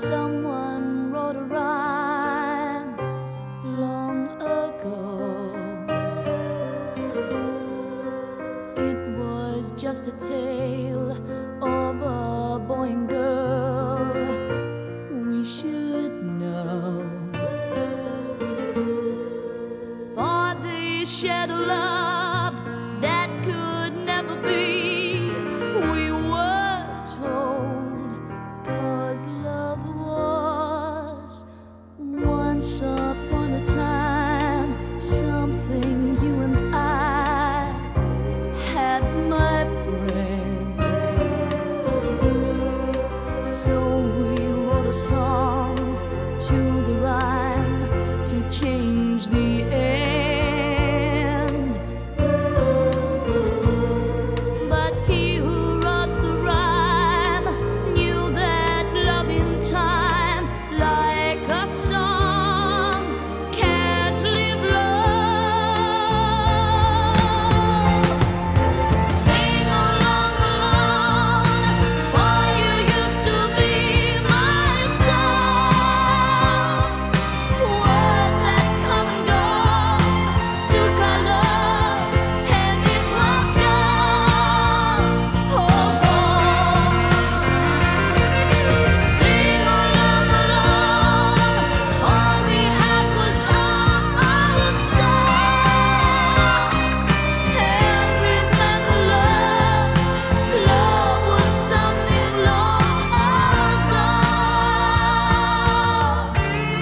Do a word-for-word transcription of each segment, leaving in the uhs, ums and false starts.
Someone wrote a rhyme long ago. It was just a tale of a boy and girl we should know, for they shared a love that could never be. We were told, 'cause love was once upon a time something you and I had, my friend. So we wrote a song to the rhyme to change the end. But he who wrote the rhyme knew that love in time, like a song, can't live long. Sing along, along, boy, you used to be my song. Words that come and go took our love, and it was gone. Oh, gone. Sing along, along, all we had was our own song. And remember, love, love was something long ago.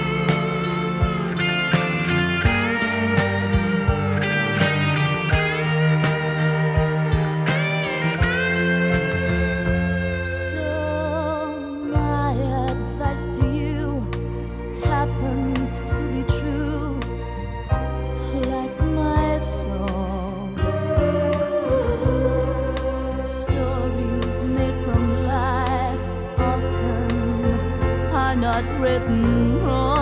So my advice to you happens to be true, like my song. Stories made from life often are not written wrong.